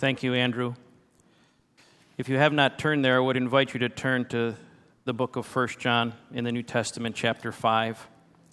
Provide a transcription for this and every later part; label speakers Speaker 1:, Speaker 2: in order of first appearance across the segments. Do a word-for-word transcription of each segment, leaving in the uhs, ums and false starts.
Speaker 1: Thank you, Andrew. If you have not turned there, I would invite you to turn to the book of First John in the New Testament, chapter five.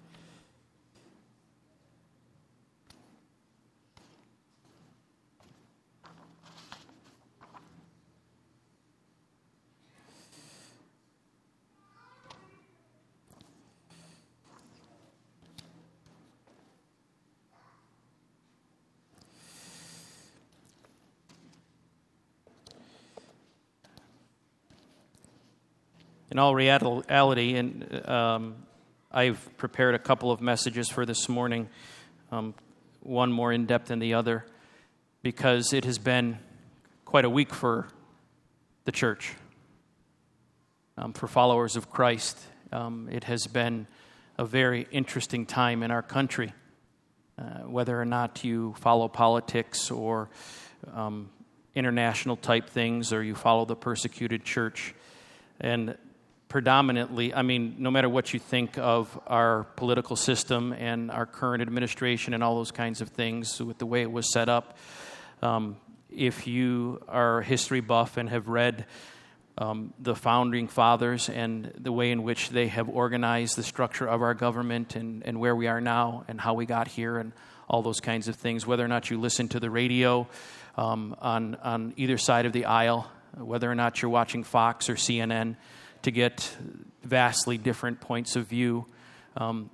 Speaker 1: In all reality, and um, I've prepared a couple of messages for this morning, um, one more in-depth than the other, because it has been quite a week for the church, um, for followers of Christ. Um, it has been a very interesting time in our country, uh, whether or not you follow politics or um, international type things, or you follow the persecuted church. And predominantly, I mean, no matter what you think of our political system and our current administration and all those kinds of things with the way it was set up, um, if you are a history buff and have read um, the founding fathers and the way in which they have organized the structure of our government and, and where we are now and how we got here and all those kinds of things, whether or not you listen to the radio um, on, on either side of the aisle, whether or not you're watching Fox or C N N, to get vastly different points of view. Um,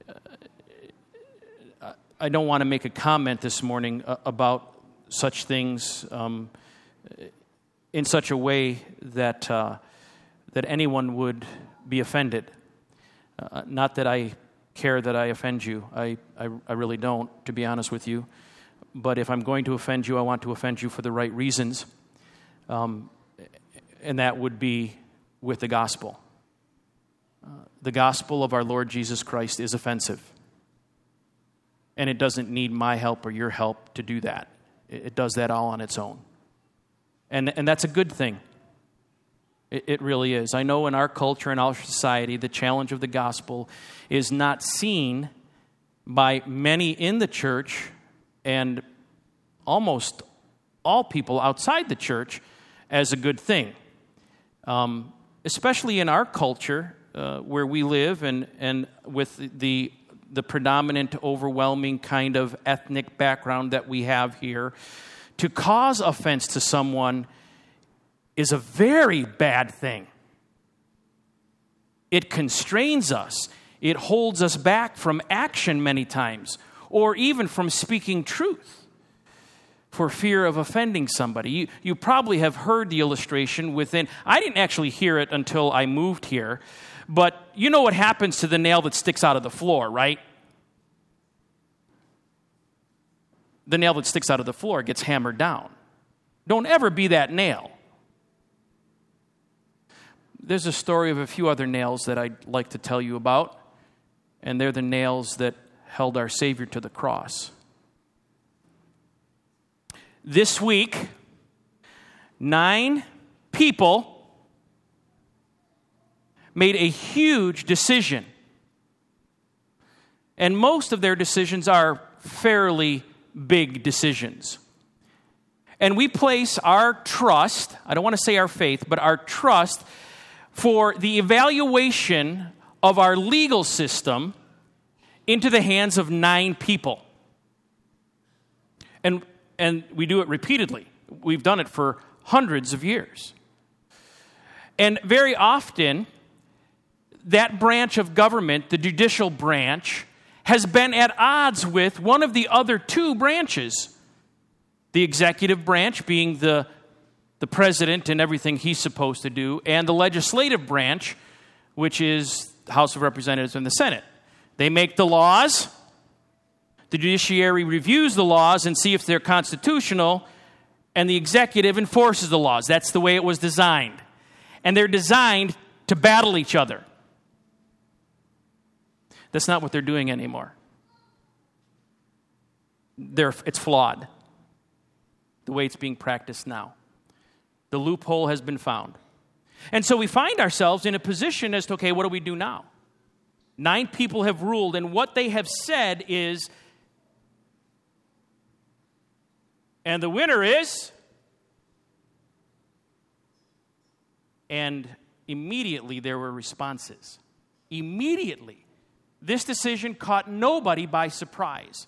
Speaker 1: I don't want to make a comment this morning about such things um, in such a way that uh, that anyone would be offended. Uh, not that I care that I offend you. I, I, I really don't, to be honest with you. But if I'm going to offend you, I want to offend you for the right reasons. Um, and that would be with the gospel. Uh, the gospel of our Lord Jesus Christ is offensive. And it doesn't need my help or your help to do that. It, it does that all on its own. And, and that's a good thing. It, it really is. I know in our culture and our society, the challenge of the gospel is not seen by many in the church and almost all people outside the church as a good thing. Um, especially in our culture uh, where we live and, and with the the predominant, overwhelming kind of ethnic background that we have here, to cause offense to someone is a very bad thing. It constrains us. It holds us back from action many times, or even from speaking truth, for fear of offending somebody. You, you probably have heard the illustration within, I didn't actually hear it until I moved here, but you know what happens to the nail that sticks out of the floor, right? The nail that sticks out of the floor gets hammered down. Don't ever be that nail. There's a story of a few other nails that I'd like to tell you about, and they're the nails that held our Savior to the cross. This week, nine people made a huge decision. And most of their decisions are fairly big decisions. And we place our trust, I don't want to say our faith, but our trust for the evaluation of our legal system into the hands of nine people. And And we do it repeatedly. We've done it for hundreds of years. And very often, that branch of government, the judicial branch, has been at odds with one of the other two branches. The executive branch being the, the president and everything he's supposed to do, and the legislative branch, which is the House of Representatives and the Senate. They make the laws. The judiciary reviews the laws and see if they're constitutional, and the executive enforces the laws. That's the way it was designed. And they're designed to battle each other. That's not what they're doing anymore. They're, it's flawed, the way it's being practiced now. The loophole has been found. And so we find ourselves in a position as to, okay, what do we do now? Nine people have ruled, and what they have said is, and the winner is And immediately there were responses. Immediately. This decision caught nobody by surprise.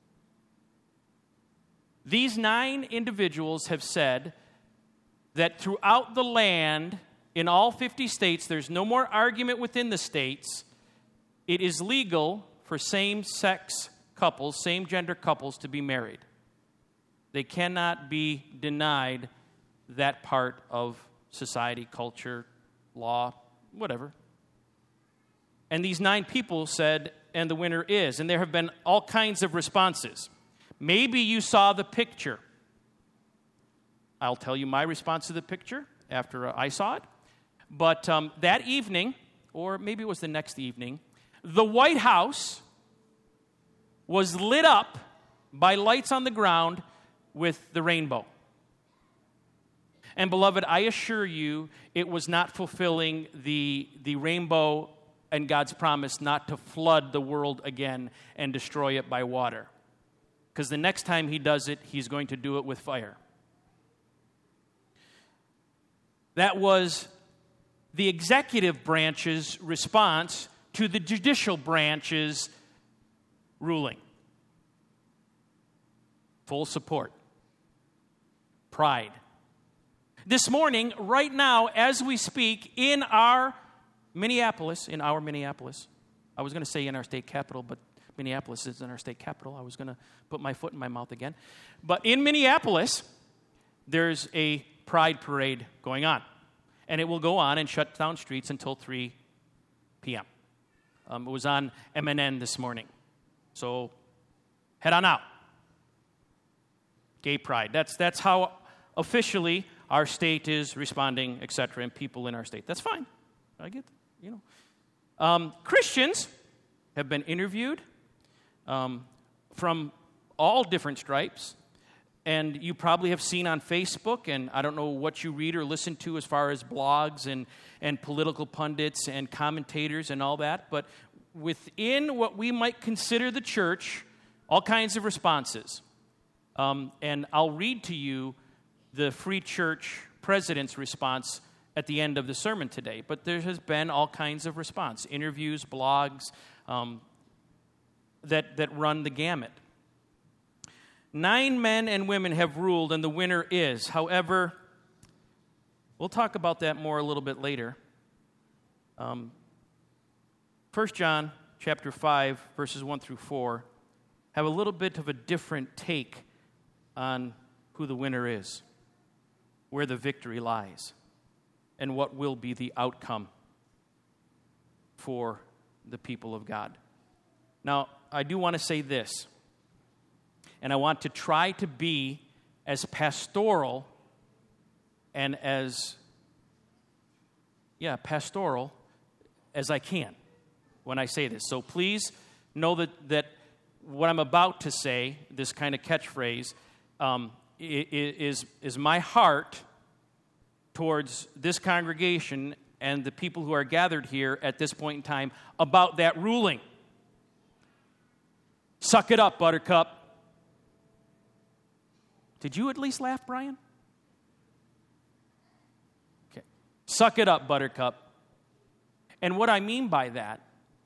Speaker 1: These nine individuals have said that throughout the land, in all fifty states, there's no more argument within the states. It is legal for same-sex couples, same-gender couples, to be married. They cannot be denied that part of society, culture, law, whatever. And these nine people said, and the winner is. And there have been all kinds of responses. Maybe you saw the picture. I'll tell you my response to the picture after I saw it. But um, that evening, or maybe it was the next evening, the White House was lit up by lights on the ground with the rainbow. And beloved, I assure you, it was not fulfilling the, the rainbow and God's promise not to flood the world again and destroy it by water. Because the next time he does it, he's going to do it with fire. That was the executive branch's response to the judicial branch's ruling. Full support. Pride. This morning, right now, as we speak, in our Minneapolis, in our Minneapolis, I was going to say in our state capital, but Minneapolis is in our state capital. I was going to put my foot in my mouth again. But in Minneapolis, there's a pride parade going on. And it will go on and shut down streets until three p.m. Um, it was on M N N this morning. So head on out. Gay pride. That's, that's how officially our state is responding, et cetera, and people in our state. That's fine. I get, you know. Um, Christians have been interviewed um, from all different stripes, and you probably have seen on Facebook, and I don't know what you read or listen to as far as blogs and, and political pundits and commentators and all that, but within what we might consider the church, all kinds of responses. Um, and I'll read to you the Free Church president's response at the end of the sermon today. But there has been all kinds of response, interviews, blogs, um, that, that run the gamut. Nine men and women have ruled, and the winner is. However, we'll talk about that more a little bit later. Um, First John chapter five, verses one through four, have a little bit of a different take on who the winner is, where the victory lies, and what will be the outcome for the people of God. Now, I do want to say this, and I want to try to be as pastoral and as, yeah, pastoral as I can when I say this. So please know that, that what I'm about to say, this kind of catchphrase, um, is, is my heart towards this congregation and the people who are gathered here at this point in time about that ruling. Suck it up, Buttercup. Did you at least laugh, Brian? Okay. Suck it up, Buttercup. And what I mean by that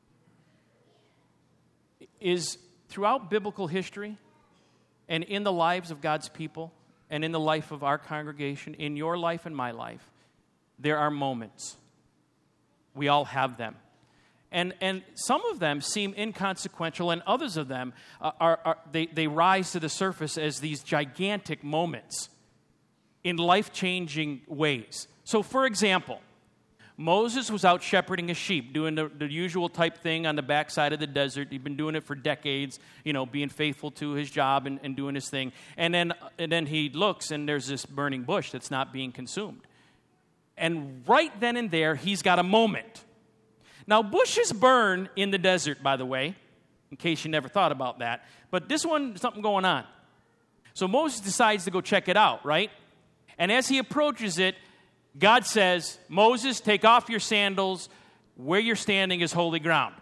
Speaker 1: is throughout biblical history and in the lives of God's people and in the life of our congregation, in your life and my life, there are moments. We all have them. And and some of them seem inconsequential, and others of them are, are, are they, they rise to the surface as these gigantic moments in life-changing ways. So, for example, Moses was out shepherding his sheep, doing the, the usual type thing on the backside of the desert. He'd been doing it for decades, you know, being faithful to his job and, and doing his thing. And then, and then he looks, and there's this burning bush that's not being consumed. And right then and there, he's got a moment. Now, bushes burn in the desert, by the way, in case you never thought about that. But this one, something going on. So Moses decides to go check it out, right? And as he approaches it, God says, Moses, take off your sandals. Where you're standing is holy ground.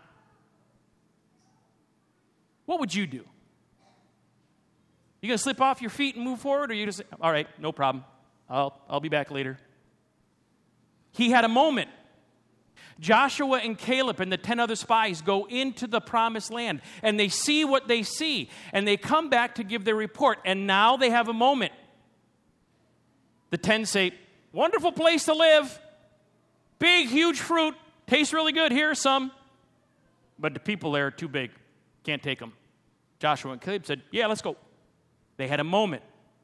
Speaker 1: What would you do? You going to slip off your feet and move forward? Or you just say, all right, no problem. I'll, I'll be back later. He had a moment. Joshua and Caleb and the ten other spies go into the promised land, and they see what they see, and they come back to give their report, and now they have a moment. The ten say, wonderful place to live, big, huge fruit, tastes really good, here's some. But the people there are too big, can't take them. Joshua and Caleb said, yeah, let's go. They had a moment.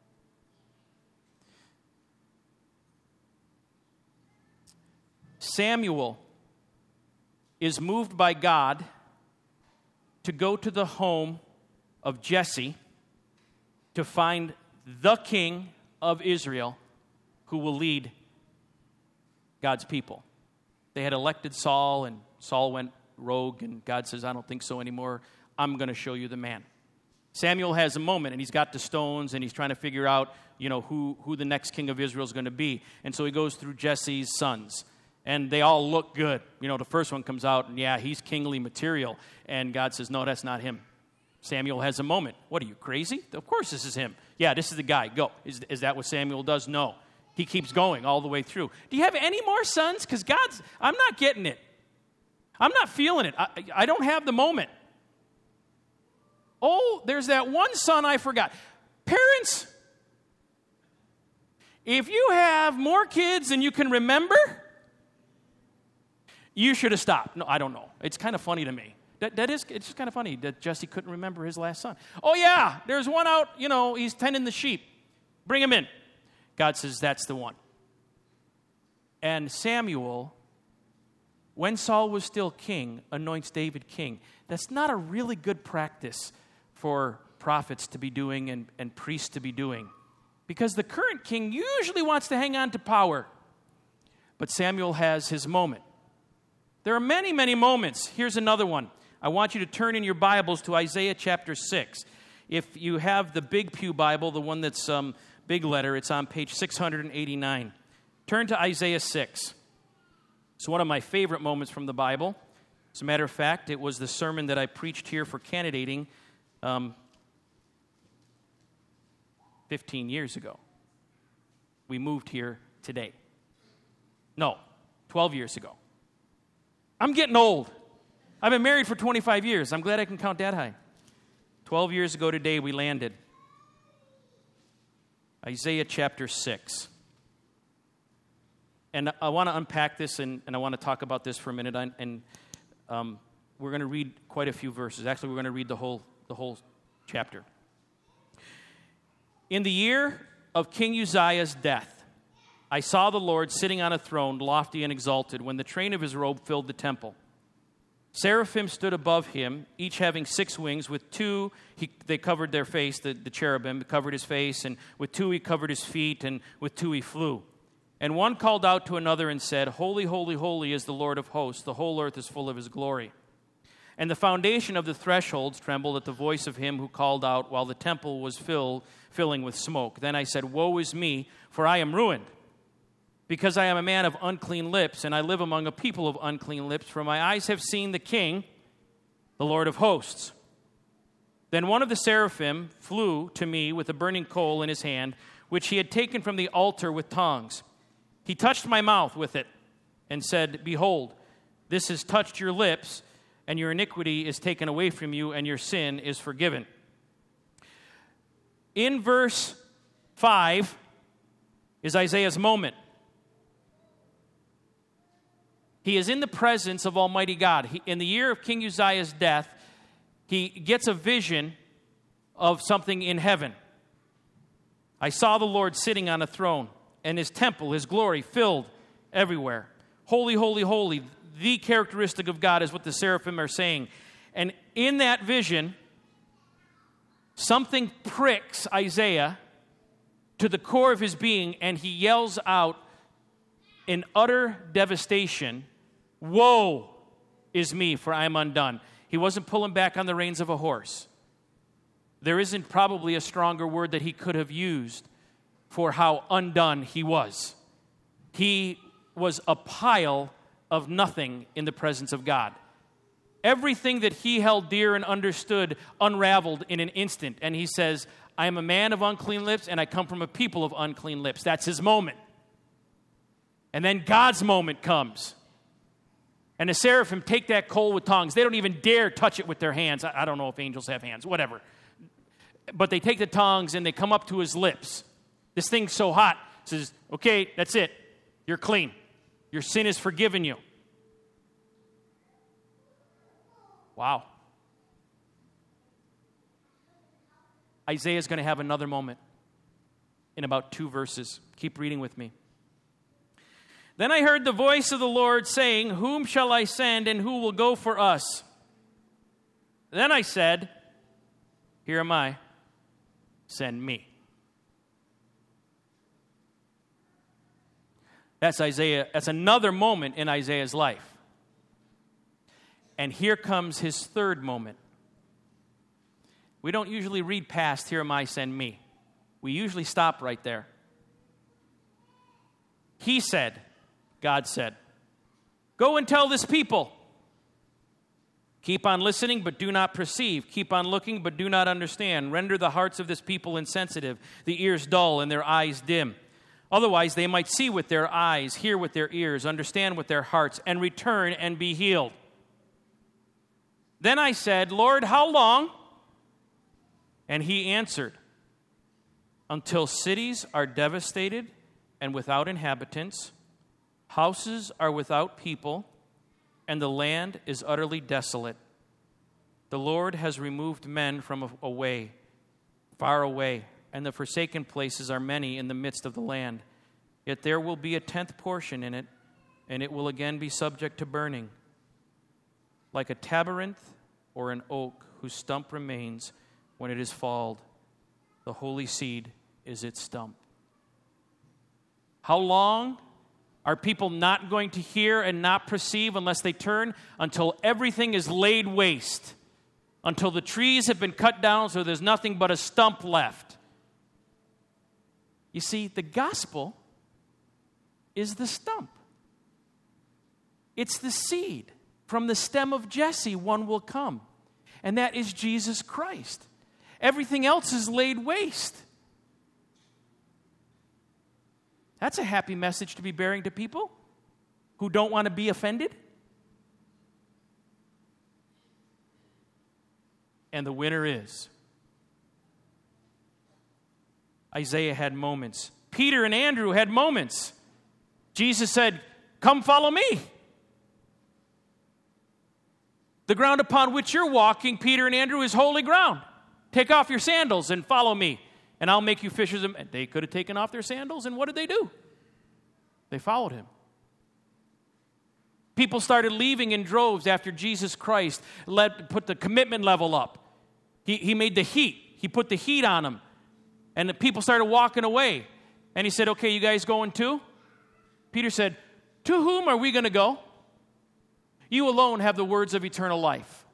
Speaker 1: Samuel is moved by God to go to the home of Jesse to find the king of Israel who will lead God's people. They had elected Saul, and Saul went rogue, and God says, I don't think so anymore. I'm going to show you the man. Samuel has a moment, and he's got the stones, and he's trying to figure out, you know, who, who the next king of Israel is going to be. And so he goes through Jesse's sons. And they all look good. You know, the first one comes out, and yeah, he's kingly material. And God says, no, that's not him. Samuel has a moment. What, are you crazy? Of course this is him. Yeah, this is the guy. Go. Is, is that what Samuel does? No. He keeps going all the way through. Do you have any more sons? Because God's, I'm not getting it. I'm not feeling it. I, I don't have the moment. Oh, there's that one son I forgot. Parents, if you have more kids than you can remember, you should have stopped. No, I don't know. It's kind of funny to me. That, that is, it's just kind of funny that Jesse couldn't remember his last son. Oh, yeah, there's one out, you know, he's tending the sheep. Bring him in. God says, that's the one. And Samuel, when Saul was still king, anoints David king. That's not a really good practice for prophets to be doing and, and priests to be doing, because the current king usually wants to hang on to power. But Samuel has his moment. There are many, many moments. Here's another one. I want you to turn in your Bibles to Isaiah chapter six. If you have the Big Pew Bible, the one that's um, big letter, it's on page six hundred eighty-nine. Turn to Isaiah six. It's one of my favorite moments from the Bible. As a matter of fact, it was the sermon that I preached here for candidating um, fifteen years ago. We moved here today. No, twelve years ago. I'm getting old. I've been married for twenty-five years. I'm glad I can count that high. twelve years ago today, we landed. Isaiah chapter six. And I want to unpack this, and, and I want to talk about this for a minute. And, and um, we're going to read quite a few verses. Actually, we're going to read the whole, the whole chapter. In the year of King Uzziah's death, I saw the Lord sitting on a throne, lofty and exalted, when the train of his robe filled the temple. Seraphim stood above him, each having six wings. With two, he, they covered their face, the, the cherubim covered his face, and with two he covered his feet, and with two he flew. And one called out to another and said, Holy, holy, holy is the Lord of hosts. The whole earth is full of his glory. And the foundation of the thresholds trembled at the voice of him who called out, while the temple was filled, filling with smoke. Then I said, Woe is me, for I am ruined, because I am a man of unclean lips, and I live among a people of unclean lips, for my eyes have seen the King, the Lord of hosts. Then one of the seraphim flew to me with a burning coal in his hand, which he had taken from the altar with tongs. He touched my mouth with it and said, Behold, this has touched your lips, and your iniquity is taken away from you, and your sin is forgiven. In verse five is Isaiah's moment. He is in the presence of Almighty God. He, in the year of King Uzziah's death, he gets a vision of something in heaven. I saw the Lord sitting on a throne, and his temple, his glory, filled everywhere. Holy, holy, holy. The characteristic of God is what the seraphim are saying. And in that vision, something pricks Isaiah to the core of his being, and he yells out in utter devastation, Woe is me, for I am undone. He wasn't pulling back on the reins of a horse. There isn't probably a stronger word that he could have used for how undone he was. He was a pile of nothing in the presence of God. Everything that he held dear and understood unraveled in an instant. And he says, I am a man of unclean lips, and I come from a people of unclean lips. That's his moment. And then God's moment comes. And the seraphim take that coal with tongs. They don't even dare touch it with their hands. I, I don't know if angels have hands, whatever. But they take the tongs and they come up to his lips. This thing's so hot. It says, okay, that's it. You're clean. Your sin is forgiven you. Wow. Isaiah's going to have another moment in about two verses. Keep reading with me. Then I heard the voice of the Lord saying, whom shall I send and who will go for us? Then I said, here am I, send me. That's Isaiah. That's another moment in Isaiah's life. And here comes his third moment. We don't usually read past, here am I, send me. We usually stop right there. He said, God said, go and tell this people. Keep on listening, but do not perceive. Keep on looking, but do not understand. Render the hearts of this people insensitive, the ears dull, and their eyes dim. Otherwise, they might see with their eyes, hear with their ears, understand with their hearts, and return and be healed. Then I said, Lord, how long? And he answered, until cities are devastated and without inhabitants, houses are without people, and the land is utterly desolate. The Lord has removed men from away, far away, and the forsaken places are many in the midst of the land. Yet there will be a tenth portion in it, and it will again be subject to burning. Like a terebinth or an oak whose stump remains when it is falled, the holy seed is its stump. How long are people not going to hear and not perceive unless they turn? Until everything is laid waste. Until the trees have been cut down so there's nothing but a stump left. You see, the gospel is the stump. It's the seed. From the stem of Jesse, one will come. And that is Jesus Christ. Everything else is laid waste. That's a happy message to be bearing to people who don't want to be offended. And the winner is. Isaiah had moments. Peter and Andrew had moments. Jesus said, come follow me. The ground upon which you're walking, Peter and Andrew, is holy ground. Take off your sandals and follow me, and I'll make you fishers of men. They could have taken off their sandals, and what did they do? They followed him. People started leaving in droves after Jesus Christ let, put the commitment level up. He, he made the heat. He put the heat on them. And the people started walking away. And he said, okay, you guys going too? Peter said, to whom are we going to go? You alone have the words of eternal life.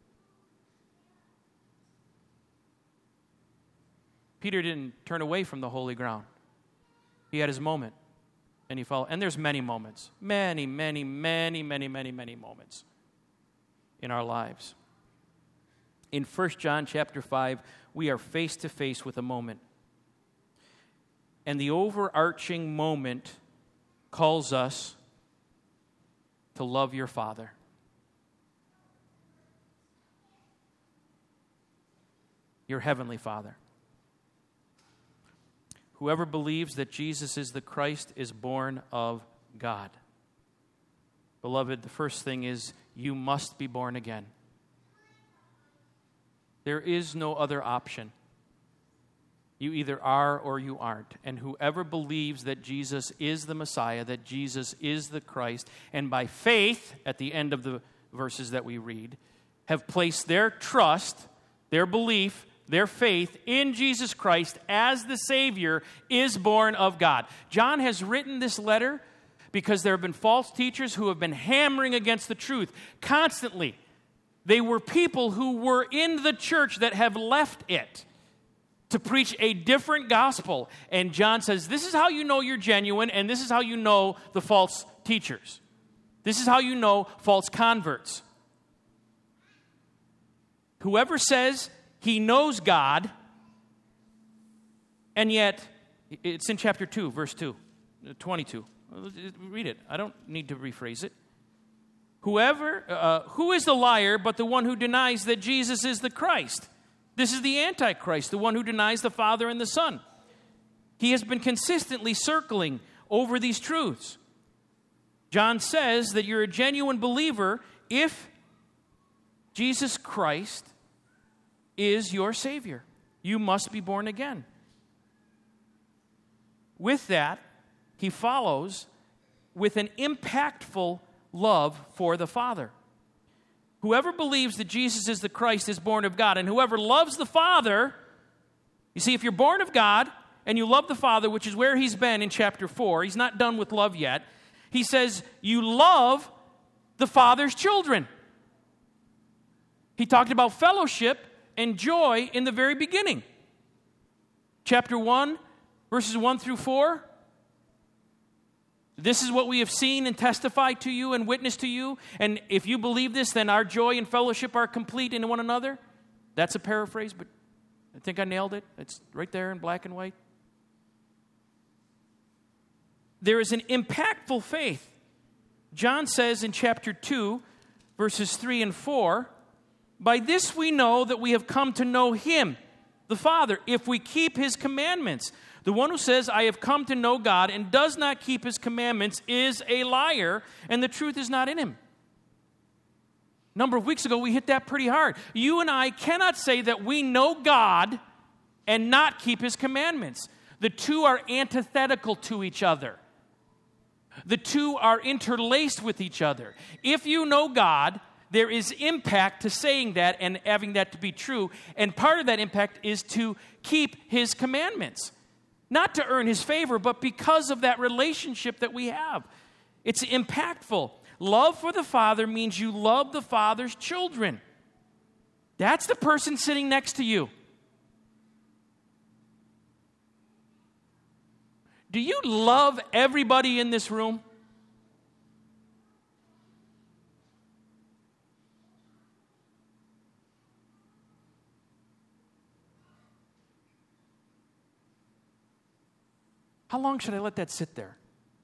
Speaker 1: Peter didn't turn away from the holy ground. He had his moment. And he followed. And there's many moments. Many, many, many, many, many, many moments in our lives. In First John chapter five, we are face to face with a moment. And the overarching moment calls us to love your Father. Your heavenly Father. Whoever believes that Jesus is the Christ is born of God. Beloved, the first thing is you must be born again. There is no other option. You either are or you aren't. And whoever believes that Jesus is the Messiah, that Jesus is the Christ, and by faith, at the end of the verses that we read, have placed their trust, their belief, their faith in Jesus Christ as the Savior, is born of God. John has written this letter because there have been false teachers who have been hammering against the truth constantly. They were people who were in the church that have left it to preach a different gospel. And John says, this is how you know you're genuine, and this is how you know the false teachers. This is how you know false converts. Whoever says he knows God, and yet, it's in chapter two, verse two, twenty-two Read it. I don't need to rephrase it. Whoever, uh, who is the liar but the one who denies that Jesus is the Christ? This is the Antichrist, the one who denies the Father and the Son. He has been consistently circling over these truths. John says that you're a genuine believer if Jesus Christ is your Savior. You must be born again. With that, he follows with an impactful love for the Father. Whoever believes that Jesus is the Christ is born of God, and whoever loves the Father, you see, if you're born of God and you love the Father, which is where he's been in chapter four, he's not done with love yet. He says, you love the Father's children. He talked about fellowship and joy in the very beginning. Chapter one, verses one through four. This is what we have seen and testified to you and witnessed to you. And if you believe this, then our joy and fellowship are complete in one another. That's a paraphrase, but I think I nailed it. It's right there in black and white. There is an impactful faith. John says in chapter two, verses three and four, by this we know that we have come to know him, the Father, if we keep his commandments. The one who says, I have come to know God and does not keep his commandments is a liar, and the truth is not in him. A number of weeks ago, we hit that pretty hard. You and I cannot say that we know God and not keep his commandments. The two are antithetical to each other. The two are interlaced with each other. If you know God, there is impact to saying that and having that to be true, and part of that impact is to keep his commandments. Not to earn his favor, but because of that relationship that we have. It's impactful. Love for the Father means you love the Father's children. That's the person sitting next to you. Do you love everybody in this room? How long should I let that sit there?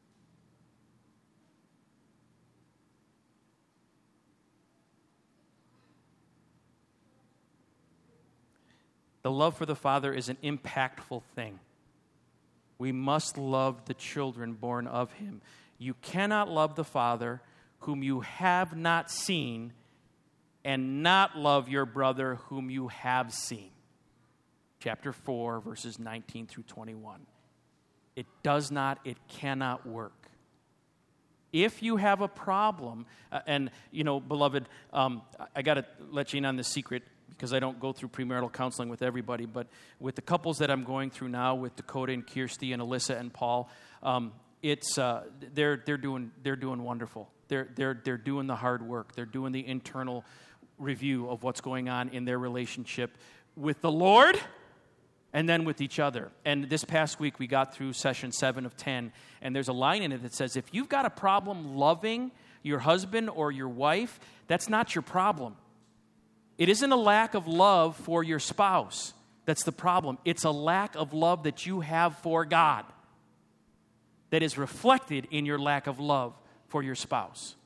Speaker 1: The love for the Father is an impactful thing. We must love the children born of him. You cannot love the Father whom you have not seen and not love your brother whom you have seen. Chapter four, verses nineteen through twenty-one. It does not, it cannot work. If you have a problem, uh, and, you know, beloved, um, I got to let you in on the secret because I don't go through premarital counseling with everybody, but with the couples that I'm going through now, with Dakota and Kirsty and Alyssa and Paul, um, it's uh, they're they're doing they're doing wonderful. They're they're they're doing the hard work. They're doing the internal review of what's going on in their relationship with the Lord. And then with each other. And this past week, we got through session seven of ten, and there's a line in it that says, if you've got a problem loving your husband or your wife, that's not your problem. It isn't a lack of love for your spouse that's the problem. It's a lack of love that you have for God that is reflected in your lack of love for your spouse.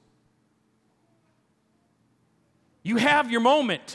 Speaker 1: You have your moment.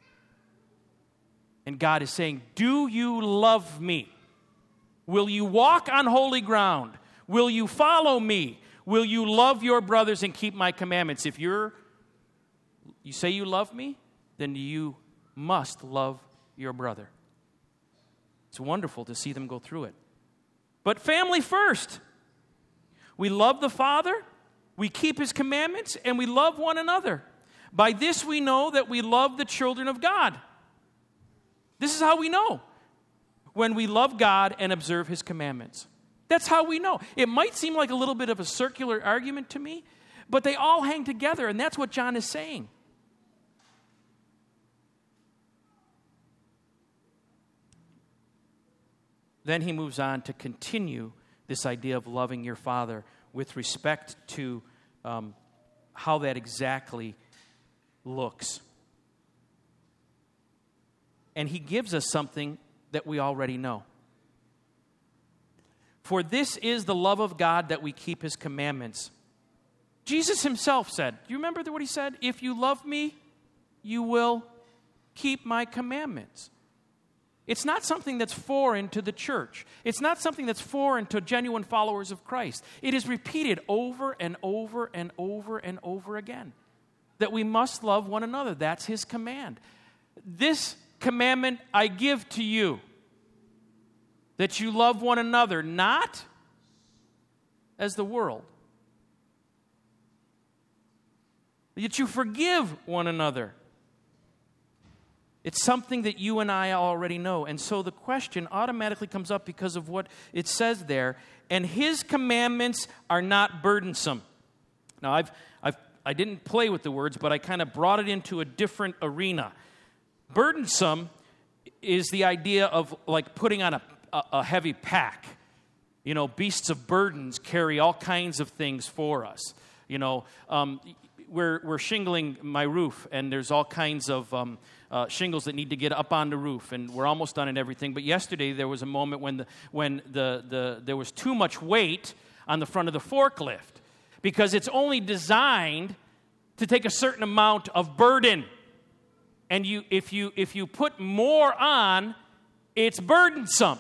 Speaker 1: And God is saying, do you love me? Will you walk on holy ground? Will you follow me? Will you love your brothers and keep my commandments? If you're, you say you love me, then you must love your brother. It's wonderful to see them go through it. But family first. We love the Father, we keep his commandments, and we love one another. By this we know that we love the children of God. This is how we know. When we love God and observe his commandments. That's how we know. It might seem like a little bit of a circular argument to me, but they all hang together, and that's what John is saying. Then he moves on to continue this idea of loving your father with respect to um, how that exactly looks. And he gives us something that we already know. For this is the love of God, that we keep his commandments. Jesus himself said, you remember what he said? If you love me, you will keep my commandments. It's not something that's foreign to the church. It's not something that's foreign to genuine followers of Christ. It is repeated over and over and over and over again that we must love one another. That's his command. This commandment I give to you, that you love one another, not as the world, that you forgive one another. It's something that you and I already know. And so the question automatically comes up because of what it says there. And his commandments are not burdensome. Now, I've, I've, I didn't play with the words, but I kind of brought it into a different arena. Burdensome is the idea of like putting on a, a, a heavy pack. You know, beasts of burdens carry all kinds of things for us. You know, um, we're, we're shingling my roof, and there's all kinds of um, uh, shingles that need to get up on the roof, and we're almost done and everything. But yesterday there was a moment when the when the, the there was too much weight on the front of the forklift, because it's only designed to take a certain amount of burden. And you if you if you put more on, it's burdensome.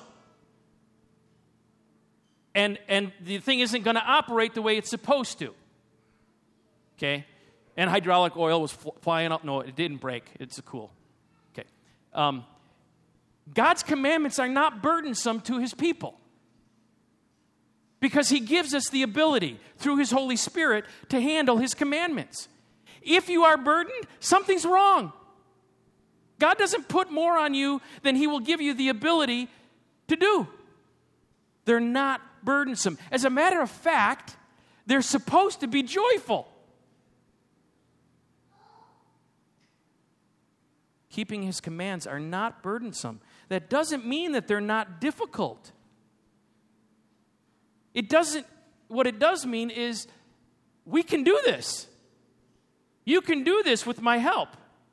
Speaker 1: And and the thing isn't going to operate the way it's supposed to. Okay? And hydraulic oil was fl- flying up. No, it didn't break. It's cool. Okay. Um, God's commandments are not burdensome to his people, because he gives us the ability through his Holy Spirit to handle his commandments. If you are burdened, something's wrong. God doesn't put more on you than he will give you the ability to do. They're not burdensome. As a matter of fact, they're supposed to be joyful. Keeping his commands are not burdensome. That doesn't mean that they're not difficult. It doesn't, what it does mean is we can do this. You can do this with my help.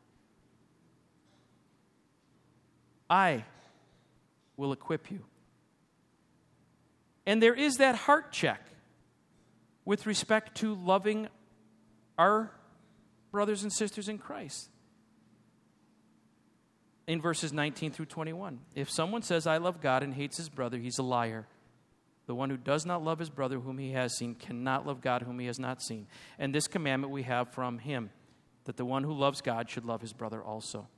Speaker 1: I will equip you. And there is that heart check with respect to loving our brothers and sisters in Christ. In verses nineteen through twenty-one. If someone says, I love God, and hates his brother, he's a liar. The one who does not love his brother whom he has seen cannot love God whom he has not seen. And this commandment we have from him, that the one who loves God should love his brother also.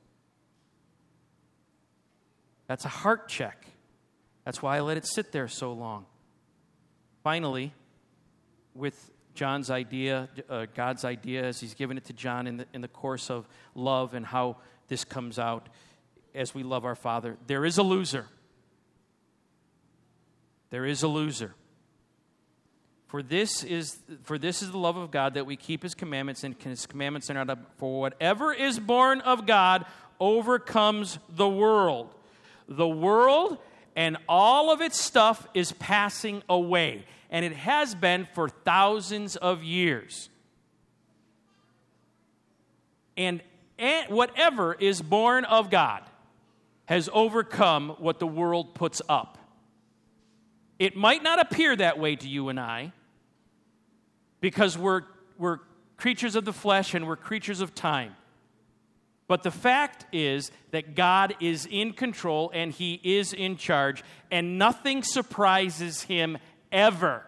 Speaker 1: That's a heart check. That's why I let it sit there so long. Finally, with John's idea, uh, God's idea, as he's given it to John in the, in the course of love and how this comes out as we love our Father, there is a loser. There is a loser. For this is for this is the love of God, that we keep his commandments, and his commandments are not up. For whatever is born of God overcomes the world. The world and all of its stuff is passing away, and it has been for thousands of years. And whatever is born of God has overcome what the world puts up. It might not appear that way to you and I, because we're, we're creatures of the flesh and we're creatures of time. But the fact is that God is in control and he is in charge, and nothing surprises him ever.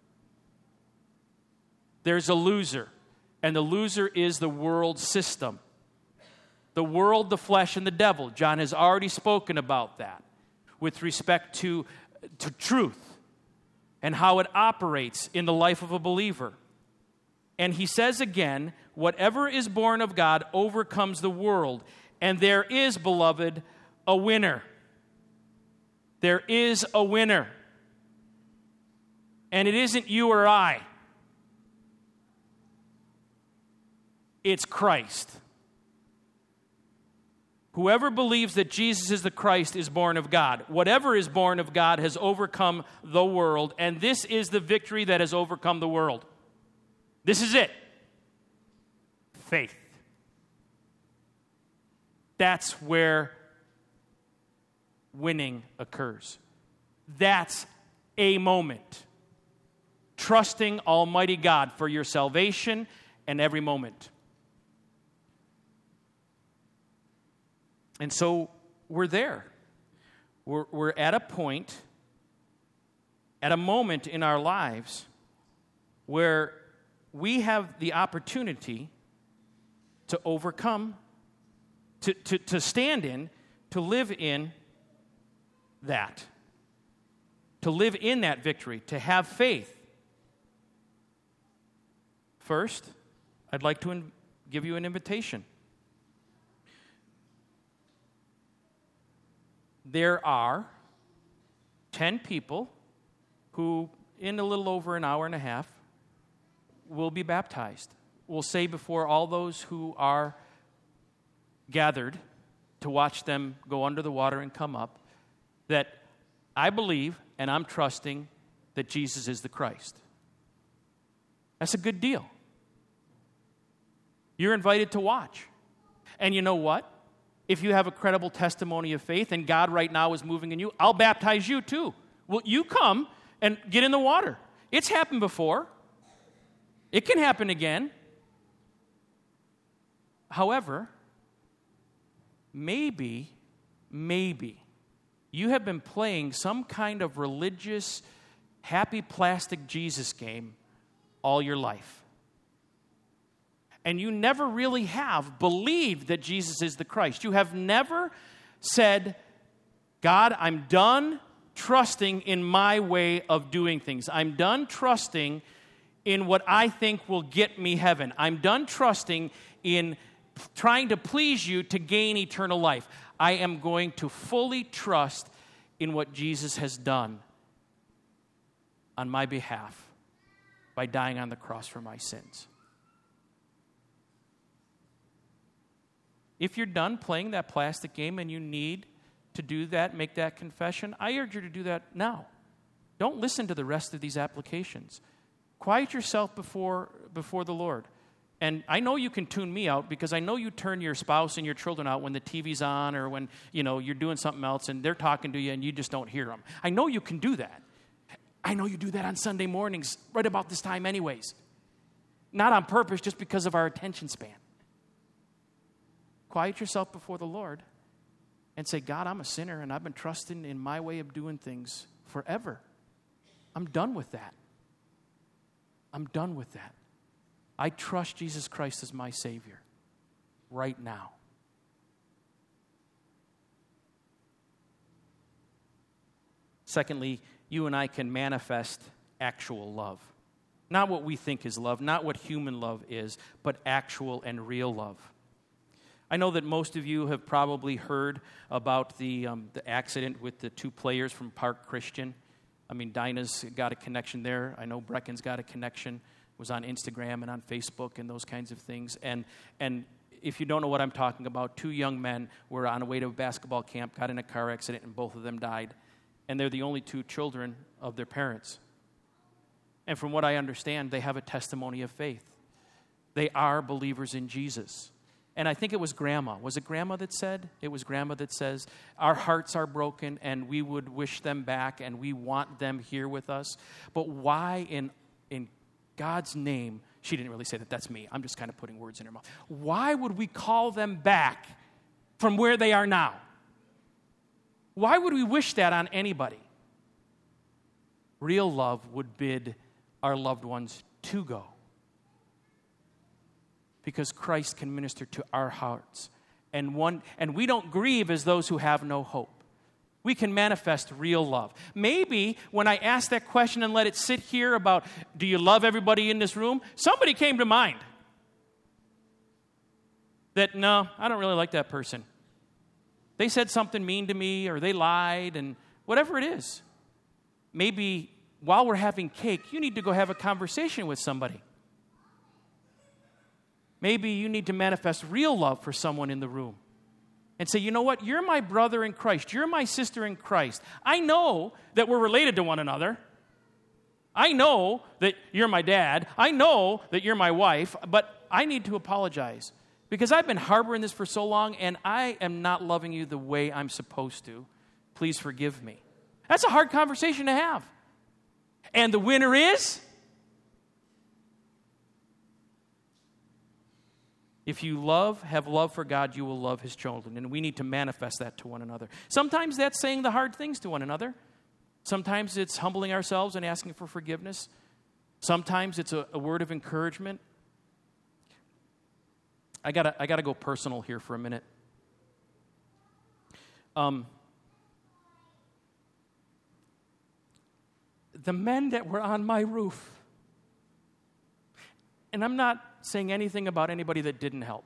Speaker 1: There's a loser, and the loser is the world system. The world, the flesh, and the devil. John has already spoken about that with respect to, to truth and how it operates in the life of a believer. And he says again, whatever is born of God overcomes the world. And there is, beloved, a winner. There is a winner. And it isn't you or I. It's Christ. Whoever believes that Jesus is the Christ is born of God. Whatever is born of God has overcome the world, and this is the victory that has overcome the world. This is it. Faith. That's where winning occurs. That's a moment. Trusting Almighty God for your salvation and every moment. And so we're there. We're, we're at a point, at a moment in our lives where we have the opportunity to overcome, to, to, to stand in, to live in that. To live in that victory, to have faith. First, I'd like to in- give you an invitation. There are ten people who, in a little over an hour and a half, will be baptized. We'll say before all those who are gathered to watch them go under the water and come up, that I believe and I'm trusting that Jesus is the Christ. That's a good deal. You're invited to watch. And you know what? If you have a credible testimony of faith and God right now is moving in you, I'll baptize you too. Well, you come and get in the water. It's happened before. It can happen again. However, maybe, maybe, you have been playing some kind of religious, happy plastic Jesus game all your life. And you never really have believed that Jesus is the Christ. You have never said, God, I'm done trusting in my way of doing things. I'm done trusting in what I think will get me heaven. I'm done trusting in trying to please you to gain eternal life. I am going to fully trust in what Jesus has done on my behalf by dying on the cross for my sins. If you're done playing that plastic game and you need to do that, make that confession, I urge you to do that now. Don't listen to the rest of these applications. Quiet yourself before, before the Lord. And I know you can tune me out because I know you turn your spouse and your children out when the T V's on or when, you know, you're doing something else and they're talking to you and you just don't hear them. I know you can do that. I know you do that on Sunday mornings right about this time anyways. Not on purpose, just because of our attention span. Quiet yourself before the Lord and say, God, I'm a sinner and I've been trusting in my way of doing things forever. I'm done with that. I'm done with that. I trust Jesus Christ as my Savior right now. Secondly, you and I can manifest actual love. Not what we think is love, not what human love is, but actual and real love. I know that most of you have probably heard about the um, the accident with the two players from Park Christian. I mean, Dinah's got a connection there. I know Brecken's got a connection. Was on Instagram and on Facebook and those kinds of things. And and if you don't know what I'm talking about, two young men were on a way to a basketball camp, got in a car accident, and both of them died. And they're the only two children of their parents. And from what I understand, they have a testimony of faith. They are believers in Jesus. And I think it was Grandma. Was it Grandma that said? It was Grandma that says, our hearts are broken and we would wish them back and we want them here with us. But why in in God's name, she didn't really say that, that's me. I'm just kind of putting words in her mouth. Why would we call them back from where they are now? Why would we wish that on anybody? Real love would bid our loved ones to go. Because Christ can minister to our hearts. And one, and we don't grieve as those who have no hope. We can manifest real love. Maybe when I asked that question and let it sit here about, do you love everybody in this room? Somebody came to mind. That, no, I don't really like that person. They said something mean to me or they lied and whatever it is. Maybe while we're having cake, you need to go have a conversation with somebody. Maybe you need to manifest real love for someone in the room. And say, you know what? You're my brother in Christ. You're my sister in Christ. I know that we're related to one another. I know that you're my dad. I know that you're my wife. But I need to apologize. Because I've been harboring this for so long, and I am not loving you the way I'm supposed to. Please forgive me. That's a hard conversation to have. And the winner is, if you love, have love for God, you will love his children. And we need to manifest that to one another. Sometimes that's saying the hard things to one another. Sometimes it's humbling ourselves and asking for forgiveness. Sometimes it's a, a word of encouragement. I gotta, I gotta go personal here for a minute. Um, the men that were on my roof, and I'm not saying anything about anybody that didn't help.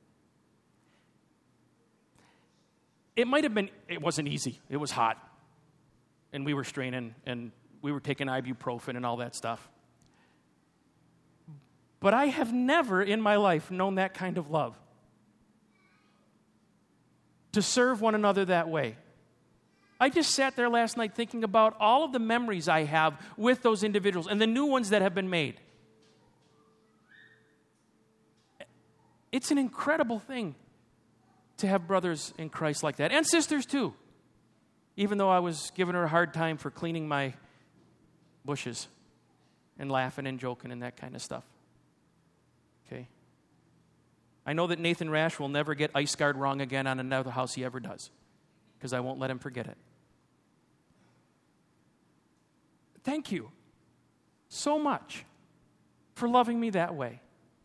Speaker 1: It might have been, it wasn't easy. It was hot. And we were straining, and we were taking ibuprofen and all that stuff. But I have never in my life known that kind of love. To serve one another that way. I just sat there last night thinking about all of the memories I have with those individuals and the new ones that have been made. It's an incredible thing to have brothers in Christ like that, and sisters too. Even though I was giving her a hard time for cleaning my bushes and laughing and joking and that kind of stuff. Okay? I know that Nathan Rash will never get ice guard wrong again on another house he ever does, because I won't let him forget it. Thank you so much for loving me that way.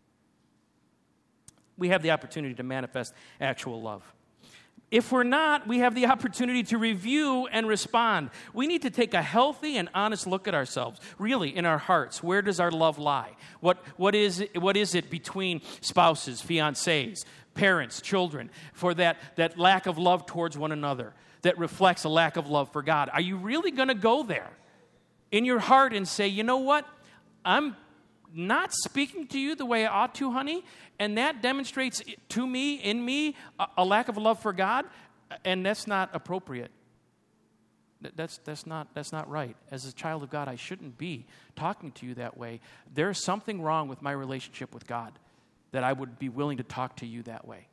Speaker 1: We have the opportunity to manifest actual love. If we're not, we have the opportunity to review and respond. We need to take a healthy and honest look at ourselves, really, in our hearts. Where does our love lie? What, what, is, it, what is it between spouses, fiancés, parents, children, for that, that lack of love towards one another that reflects a lack of love for God? Are you really going to go there in your heart and say, you know what? I'm not speaking to you the way I ought to, honey, and that demonstrates to me, in me, a, a lack of love for God, and that's not appropriate. That's, that's, not, that's not right. As a child of God, I shouldn't be talking to you that way. There's something wrong with my relationship with God that I would be willing to talk to you that way.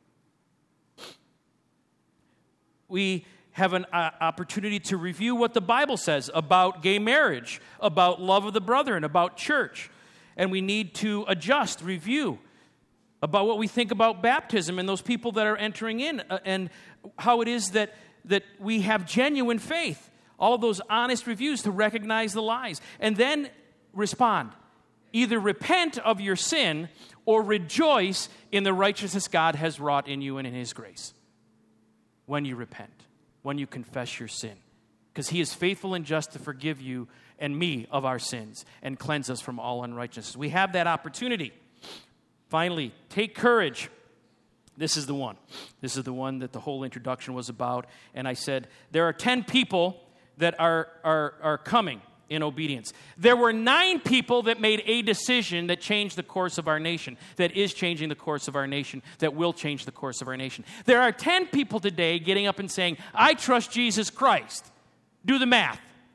Speaker 1: We have an uh, opportunity to review what the Bible says about gay marriage, about love of the brethren, about church. And we need to adjust, review about what we think about baptism and those people that are entering in, uh, and how it is that, that we have genuine faith. All of those honest reviews to recognize the lies. And then respond. Either repent of your sin or rejoice in the righteousness God has wrought in you and in his grace. When you repent, when you confess your sin. Because he is faithful and just to forgive you and me of our sins and cleanse us from all unrighteousness. We have that opportunity. Finally, take courage. This is the one. This is the one that the whole introduction was about. And I said, there are ten people that are, are, are coming in obedience. There were nine people that made a decision that changed the course of our nation, that is changing the course of our nation, that will change the course of our nation. There are ten people today getting up and saying, I trust Jesus Christ. Do the math.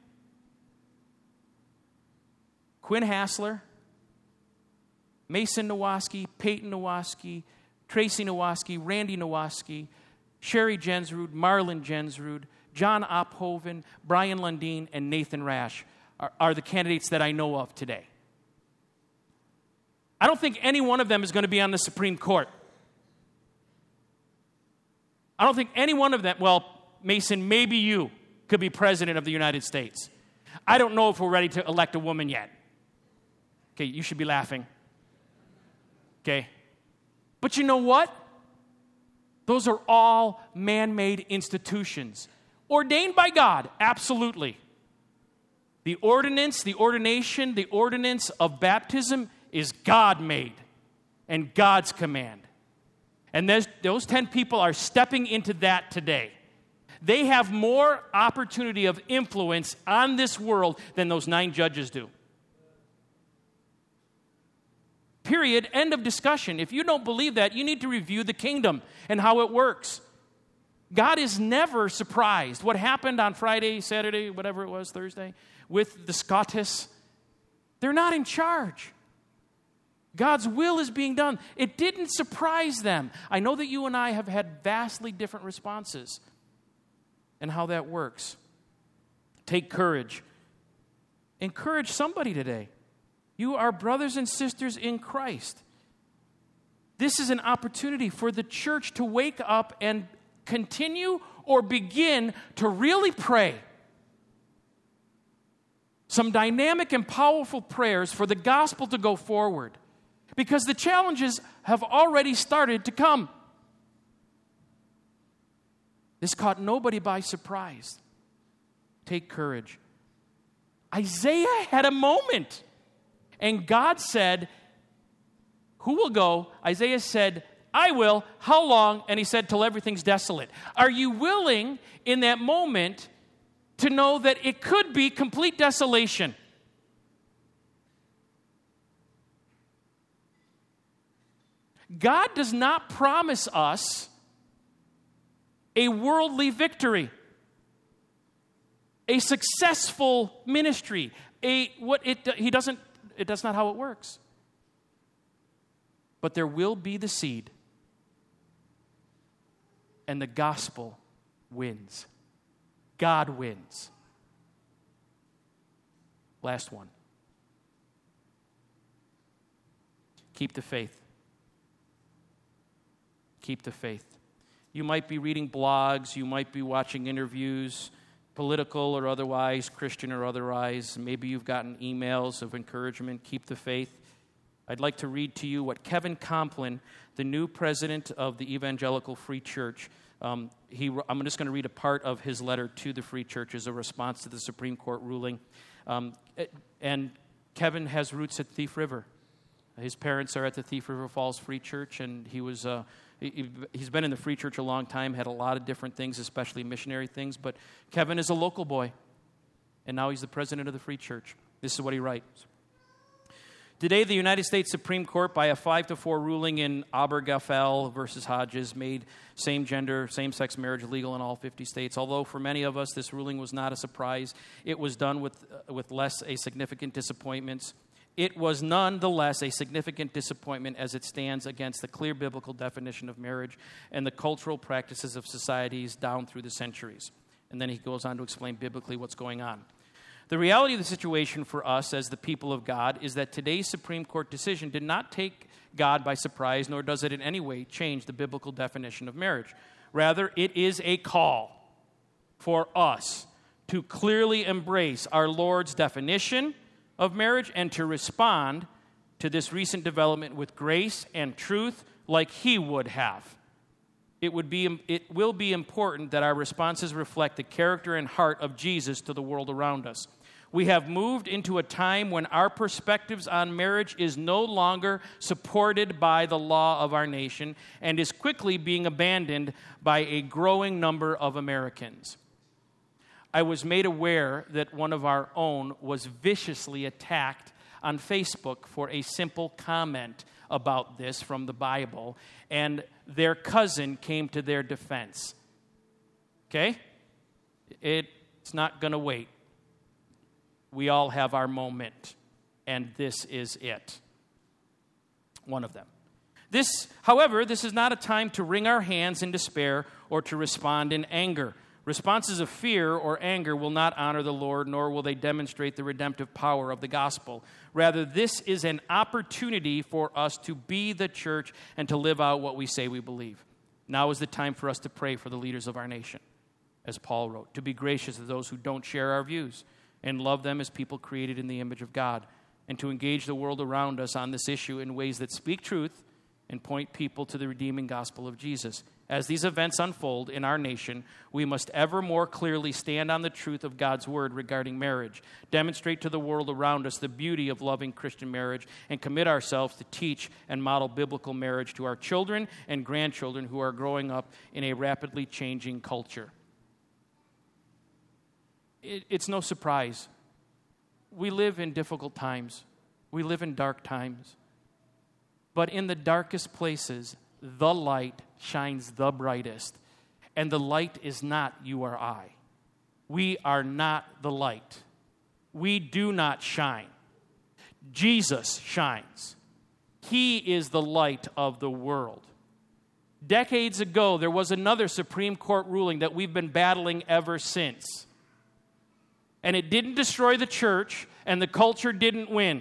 Speaker 1: Quinn Hassler, Mason Nowaski, Peyton Nowaski, Tracy Nowaski, Randy Nowaski, Sherry Jensrud, Marlon Jensrud, John Ophoven, Brian Lundeen, and Nathan Rash are, are the candidates that I know of today. I don't think any one of them is going to be on the Supreme Court. I don't think any one of them, well, Mason, maybe you could be president of the United States. I don't know if we're ready to elect a woman yet. Okay, you should be laughing. Okay? But you know what? Those are all man-made institutions. Ordained by God, absolutely. The ordinance, the ordination, the ordinance of baptism is God-made and God's command. And those, those ten people are stepping into that today. They have more opportunity of influence on this world than those nine judges do. Period. End of discussion. If you don't believe that, you need to review the kingdom and how it works. God is never surprised. What happened on Friday, Saturday, whatever it was, Thursday, with the Scottists, they're not in charge. God's will is being done. It didn't surprise them. I know that you and I have had vastly different responses and how that works. Take courage. Encourage somebody today. You are brothers and sisters in Christ. This is an opportunity for the church to wake up and continue or begin to really pray. Some dynamic and powerful prayers for the gospel to go forward. Because the challenges have already started to come. This caught nobody by surprise. Take courage. Isaiah had a moment. And God said, who will go? Isaiah said, I will. How long? And he said, till everything's desolate. Are you willing in that moment to know that it could be complete desolation? God does not promise us a worldly victory, a successful ministry, a what it he doesn't it that's not how it works. But there will be the seed, and the gospel wins. God wins. Last one. Keep the faith. Keep the faith. You might be reading blogs, you might be watching interviews, political or otherwise, Christian or otherwise. Maybe you've gotten emails of encouragement. Keep the faith. I'd like to read to you what Kevin Complin, the new president of the Evangelical Free Church, um, he, I'm just going to read a part of his letter to the Free Church as a response to the Supreme Court ruling. Um, and Kevin has roots at Thief River. His parents are at the Thief River Falls Free Church, and he was uh, he, he's been in the Free Church a long time, had a lot of different things, especially missionary things. But Kevin is a local boy, and now he's the president of the Free Church. This is what he writes. Today, the United States Supreme Court, by a five to four ruling in Obergefell versus Hodges, made same-gender, same-sex marriage legal in all fifty states. Although for many of us, this ruling was not a surprise, it was done with uh, with less a significant disappointments. It was nonetheless a significant disappointment as it stands against the clear biblical definition of marriage and the cultural practices of societies down through the centuries. And then he goes on to explain biblically what's going on. The reality of the situation for us as the people of God is that today's Supreme Court decision did not take God by surprise, nor does it in any way change the biblical definition of marriage. Rather, it is a call for us to clearly embrace our Lord's definition of marriage and to respond to this recent development with grace and truth like He would have. It would be, it will be important that our responses reflect the character and heart of Jesus to the world around us. We have moved into a time when our perspectives on marriage is no longer supported by the law of our nation and is quickly being abandoned by a growing number of Americans. I was made aware that one of our own was viciously attacked on Facebook for a simple comment about this from the Bible, and their cousin came to their defense. Okay? It's not going to wait. We all have our moment, and this is it. One of them. This, however, this is not a time to wring our hands in despair or to respond in anger. Responses of fear or anger will not honor the Lord, nor will they demonstrate the redemptive power of the gospel. Rather, this is an opportunity for us to be the church and to live out what we say we believe. Now is the time for us to pray for the leaders of our nation, as Paul wrote, to be gracious to those who don't share our views and love them as people created in the image of God, and to engage the world around us on this issue in ways that speak truth and point people to the redeeming gospel of Jesus. As these events unfold in our nation, we must ever more clearly stand on the truth of God's word regarding marriage, demonstrate to the world around us the beauty of loving Christian marriage, and commit ourselves to teach and model biblical marriage to our children and grandchildren who are growing up in a rapidly changing culture. It, it's no surprise. We live in difficult times. We live in dark times. But in the darkest places, the light shines the brightest. And the light is not you or I. We are not the light. We do not shine. Jesus shines. He is the light of the world. Decades ago, there was another Supreme Court ruling that we've been battling ever since. and it didn't destroy the church, and the culture didn't win.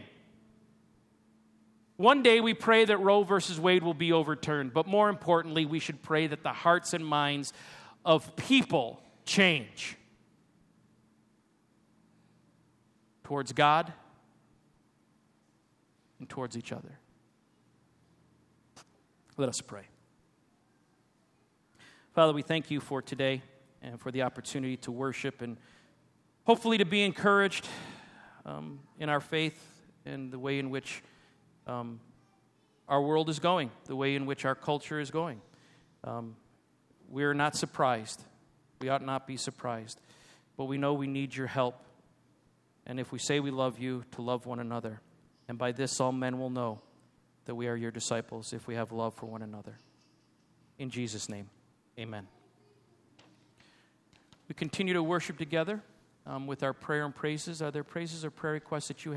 Speaker 1: One day we pray that Roe versus Wade will be overturned, but more importantly, we should pray that the hearts and minds of people change towards God and towards each other. Let us pray. Father, we thank you for today and for the opportunity to worship and hopefully to be encouraged um, in our faith and the way in which um, our world is going, the way in which our culture is going. Um, we are not surprised. We ought not be surprised. But we know we need your help. And if we say we love you, to love one another. And by this all men will know that we are your disciples if we have love for one another. In Jesus' name, amen. We continue to worship together um, with our prayer and praises. Are there praises or prayer requests that you have?